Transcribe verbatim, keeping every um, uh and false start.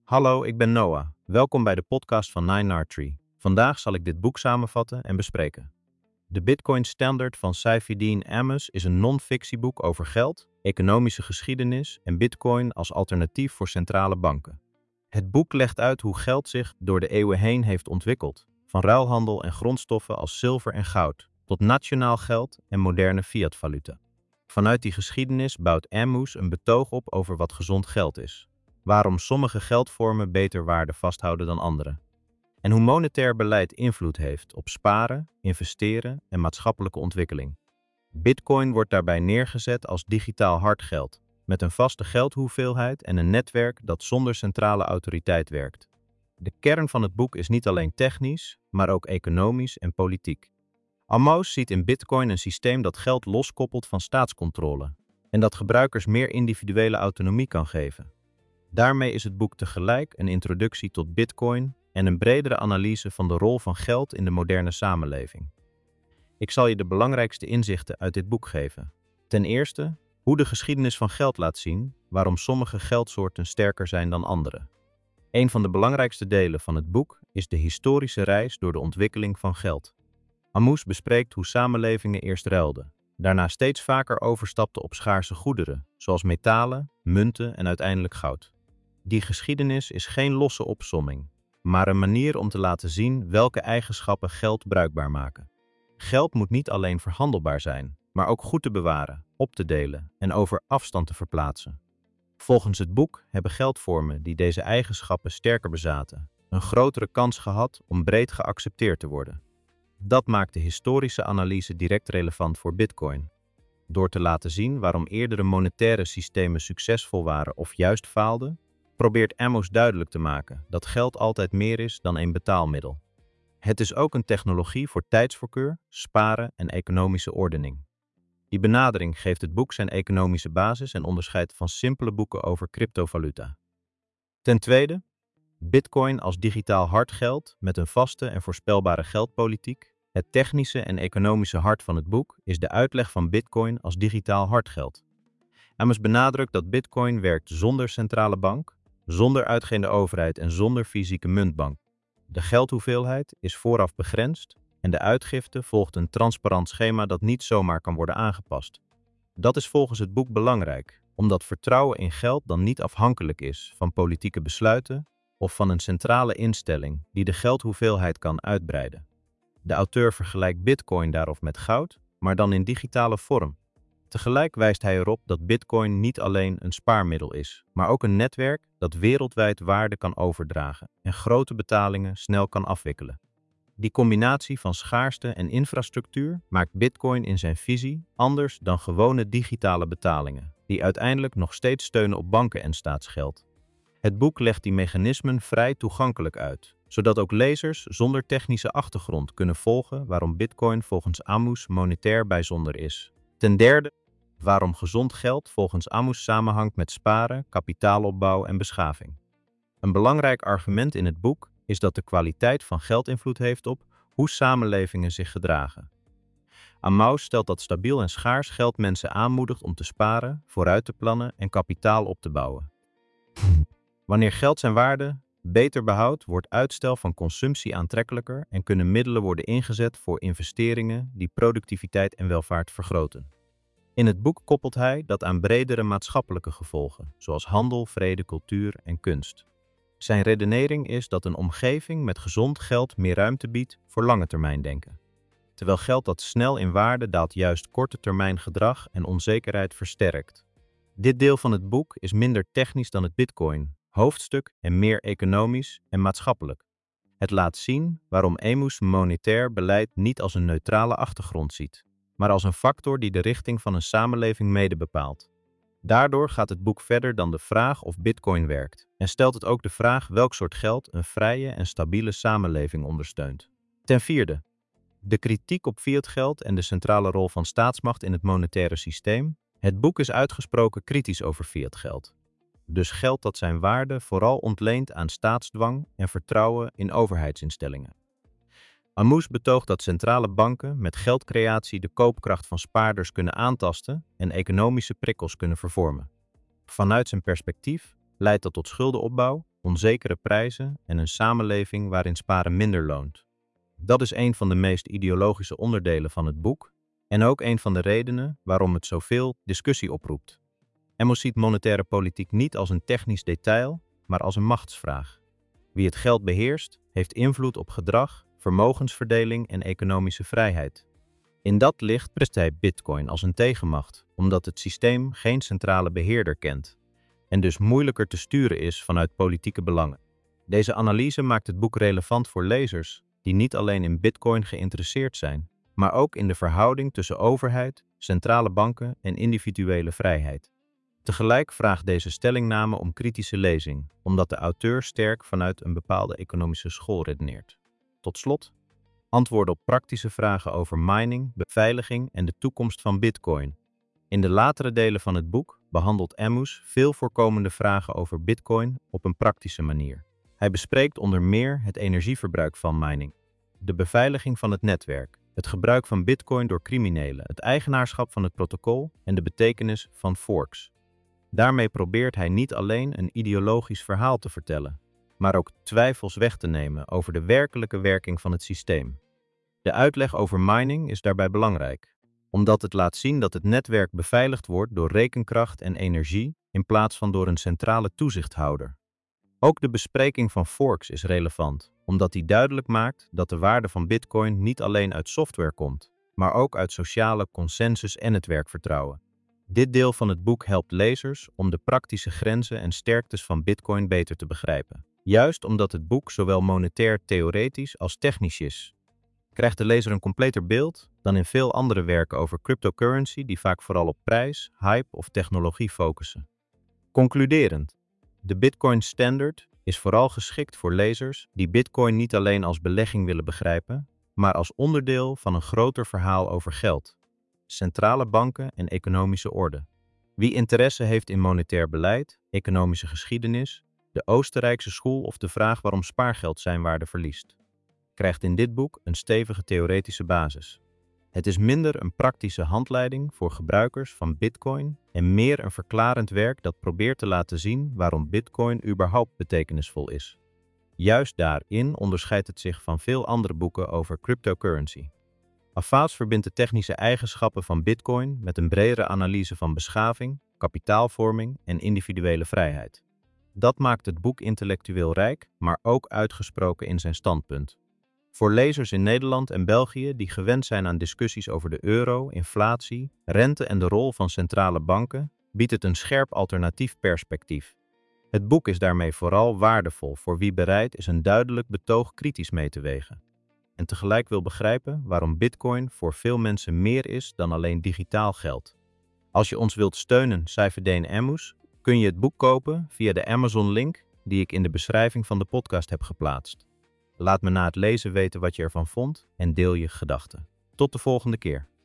Hallo, ik ben Noah. Welkom bij de podcast van Nine Nard Tree. Vandaag zal ik dit boek samenvatten en bespreken. De Bitcoin Standard van Saifedean Ammous is een non-fictieboek over geld, economische geschiedenis en Bitcoin als alternatief voor centrale banken. Het boek legt uit hoe geld zich door de eeuwen heen heeft ontwikkeld, van ruilhandel en grondstoffen als zilver en goud, tot nationaal geld en moderne fiatvaluta. Vanuit die geschiedenis bouwt Ammous een betoog op over wat gezond geld is, waarom sommige geldvormen beter waarde vasthouden dan andere, en hoe monetair beleid invloed heeft op sparen, investeren en maatschappelijke ontwikkeling. Bitcoin wordt daarbij neergezet als digitaal hardgeld, met een vaste geldhoeveelheid en een netwerk dat zonder centrale autoriteit werkt. De kern van het boek is niet alleen technisch, maar ook economisch en politiek. Ammous ziet in Bitcoin een systeem dat geld loskoppelt van staatscontrole en dat gebruikers meer individuele autonomie kan geven. Daarmee is het boek tegelijk een introductie tot Bitcoin en een bredere analyse van de rol van geld in de moderne samenleving. Ik zal je de belangrijkste inzichten uit dit boek geven. Ten eerste, hoe de geschiedenis van geld laat zien waarom sommige geldsoorten sterker zijn dan andere. Een van de belangrijkste delen van het boek is de historische reis door de ontwikkeling van geld. Ammous bespreekt hoe samenlevingen eerst ruilden, daarna steeds vaker overstapten op schaarse goederen, zoals metalen, munten en uiteindelijk goud. Die geschiedenis is geen losse opsomming, maar een manier om te laten zien welke eigenschappen geld bruikbaar maken. Geld moet niet alleen verhandelbaar zijn, maar ook goed te bewaren, op te delen en over afstand te verplaatsen. Volgens het boek hebben geldvormen die deze eigenschappen sterker bezaten, een grotere kans gehad om breed geaccepteerd te worden. Dat maakt de historische analyse direct relevant voor Bitcoin. Door te laten zien waarom eerdere monetaire systemen succesvol waren of juist faalden, probeert Ammous duidelijk te maken dat geld altijd meer is dan een betaalmiddel. Het is ook een technologie voor tijdsvoorkeur, sparen en economische ordening. Die benadering geeft het boek zijn economische basis en onderscheidt van simpele boeken over cryptovaluta. Ten tweede, Bitcoin als digitaal hardgeld met een vaste en voorspelbare geldpolitiek. Het technische en economische hart van het boek is de uitleg van Bitcoin als digitaal hardgeld. Ammous benadrukt dat Bitcoin werkt zonder centrale bank, zonder uitgevende overheid en zonder fysieke muntbank. De geldhoeveelheid is vooraf begrensd en de uitgifte volgt een transparant schema dat niet zomaar kan worden aangepast. Dat is volgens het boek belangrijk, omdat vertrouwen in geld dan niet afhankelijk is van politieke besluiten of van een centrale instelling die de geldhoeveelheid kan uitbreiden. De auteur vergelijkt Bitcoin daarop met goud, maar dan in digitale vorm. Tegelijk wijst hij erop dat Bitcoin niet alleen een spaarmiddel is, maar ook een netwerk dat wereldwijd waarde kan overdragen en grote betalingen snel kan afwikkelen. Die combinatie van schaarste en infrastructuur maakt Bitcoin in zijn visie anders dan gewone digitale betalingen, die uiteindelijk nog steeds steunen op banken en staatsgeld. Het boek legt die mechanismen vrij toegankelijk uit, zodat ook lezers zonder technische achtergrond kunnen volgen waarom Bitcoin volgens Ammous monetair bijzonder is. Ten derde, waarom gezond geld volgens Ammous samenhangt met sparen, kapitaalopbouw en beschaving. Een belangrijk argument in het boek is dat de kwaliteit van geld invloed heeft op hoe samenlevingen zich gedragen. Ammous stelt dat stabiel en schaars geld mensen aanmoedigt om te sparen, vooruit te plannen en kapitaal op te bouwen. Wanneer geld zijn waarde beter behoudt, wordt uitstel van consumptie aantrekkelijker en kunnen middelen worden ingezet voor investeringen die productiviteit en welvaart vergroten. In het boek koppelt hij dat aan bredere maatschappelijke gevolgen, zoals handel, vrede, cultuur en kunst. Zijn redenering is dat een omgeving met gezond geld meer ruimte biedt voor lange termijn denken. Terwijl geld dat snel in waarde daalt juist korte termijn gedrag en onzekerheid versterkt. Dit deel van het boek is minder technisch dan het Bitcoin hoofdstuk en meer economisch en maatschappelijk. Het laat zien waarom Ammous monetair beleid niet als een neutrale achtergrond ziet, maar als een factor die de richting van een samenleving mede bepaalt. Daardoor gaat het boek verder dan de vraag of Bitcoin werkt en stelt het ook de vraag welk soort geld een vrije en stabiele samenleving ondersteunt. Ten vierde, de kritiek op fiatgeld en de centrale rol van staatsmacht in het monetaire systeem. Het boek is uitgesproken kritisch over fiatgeld. Dus geld dat zijn waarde vooral ontleent aan staatsdwang en vertrouwen in overheidsinstellingen. Ammous betoogt dat centrale banken met geldcreatie de koopkracht van spaarders kunnen aantasten en economische prikkels kunnen vervormen. Vanuit zijn perspectief leidt dat tot schuldenopbouw onzekere prijzen en een samenleving waarin sparen minder loont. Dat is een van de meest ideologische onderdelen van het boek en ook een van de redenen waarom het zoveel discussie oproept. Amos ziet monetaire politiek niet als een technisch detail, maar als een machtsvraag. Wie het geld beheerst, heeft invloed op gedrag, vermogensverdeling en economische vrijheid. In dat licht prijst hij Bitcoin als een tegenmacht, omdat het systeem geen centrale beheerder kent en dus moeilijker te sturen is vanuit politieke belangen. Deze analyse maakt het boek relevant voor lezers die niet alleen in Bitcoin geïnteresseerd zijn, maar ook in de verhouding tussen overheid, centrale banken en individuele vrijheid. Tegelijk vraagt deze stellingname om kritische lezing, omdat de auteur sterk vanuit een bepaalde economische school redeneert. Tot slot, antwoorden op praktische vragen over mining, beveiliging en de toekomst van Bitcoin. In de latere delen van het boek behandelt Amos veel voorkomende vragen over Bitcoin op een praktische manier. Hij bespreekt onder meer het energieverbruik van mining, de beveiliging van het netwerk, het gebruik van Bitcoin door criminelen, het eigenaarschap van het protocol en de betekenis van forks. Daarmee probeert hij niet alleen een ideologisch verhaal te vertellen, maar ook twijfels weg te nemen over de werkelijke werking van het systeem. De uitleg over mining is daarbij belangrijk, omdat het laat zien dat het netwerk beveiligd wordt door rekenkracht en energie in plaats van door een centrale toezichthouder. Ook de bespreking van forks is relevant, omdat die duidelijk maakt dat de waarde van Bitcoin niet alleen uit software komt, maar ook uit sociale consensus en netwerkvertrouwen. Dit deel van het boek helpt lezers om de praktische grenzen en sterktes van Bitcoin beter te begrijpen. Juist omdat het boek zowel monetair theoretisch als technisch is, krijgt de lezer een completer beeld dan in veel andere werken over cryptocurrency die vaak vooral op prijs, hype of technologie focussen. Concluderend, de Bitcoin Standard is vooral geschikt voor lezers die Bitcoin niet alleen als belegging willen begrijpen, maar als onderdeel van een groter verhaal over geld, centrale banken en economische orde. Wie interesse heeft in monetair beleid, economische geschiedenis, de Oostenrijkse school of de vraag waarom spaargeld zijn waarde verliest, krijgt in dit boek een stevige theoretische basis. Het is minder een praktische handleiding voor gebruikers van Bitcoin en meer een verklarend werk dat probeert te laten zien waarom Bitcoin überhaupt betekenisvol is. Juist daarin onderscheidt het zich van veel andere boeken over cryptocurrency. Afaas verbindt de technische eigenschappen van Bitcoin met een bredere analyse van beschaving, kapitaalvorming en individuele vrijheid. Dat maakt het boek intellectueel rijk, maar ook uitgesproken in zijn standpunt. Voor lezers in Nederland en België die gewend zijn aan discussies over de euro, inflatie, rente en de rol van centrale banken, biedt het een scherp alternatief perspectief. Het boek is daarmee vooral waardevol voor wie bereid is een duidelijk betoog kritisch mee te wegen en tegelijk wil begrijpen waarom Bitcoin voor veel mensen meer is dan alleen digitaal geld. Als je ons wilt steunen, Saifedean Amos, kun je het boek kopen via de Amazon-link die ik in de beschrijving van de podcast heb geplaatst. Laat me na het lezen weten wat je ervan vond en deel je gedachten. Tot de volgende keer.